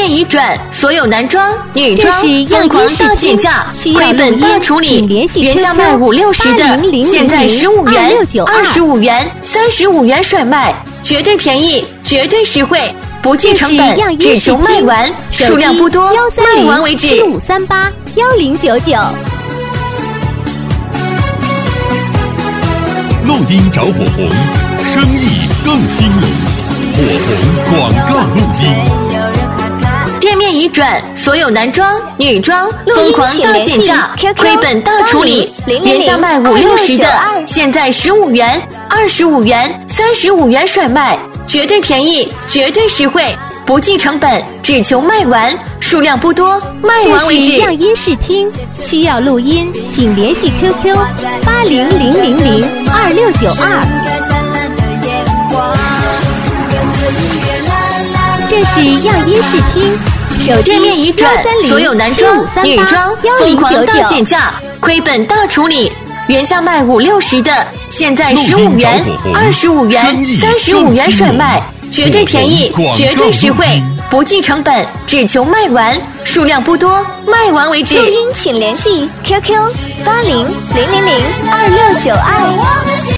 面一转，所有男装、女装疯狂大减价，亏本大处理。原价卖5、60的，现在15元、25元、35元甩卖，绝对便宜，绝对实惠，不计成本，只求卖完，数量不多，卖完为止。 75381099。 录音找火红，生意更兴隆。火红广告录音。 店面一转，所有男装、女装疯狂大减价，亏本大处理。原价卖5、60的，现在15元、25元、35元甩卖，绝对便宜，绝对实惠，不计成本，只求卖完，数量不多，卖完为止。 这是样音视听，需要录音，请联系 QQ800002692。这是样音视听，手机店面一转，所有男装、女装疯狂大减价，亏本大处理。原价卖5、60的，现在15元、25元、35元甩卖，绝对便宜，绝对实惠，不计成本，只求卖完，数量不多，卖完为止。 录音请联系 QQ80002692。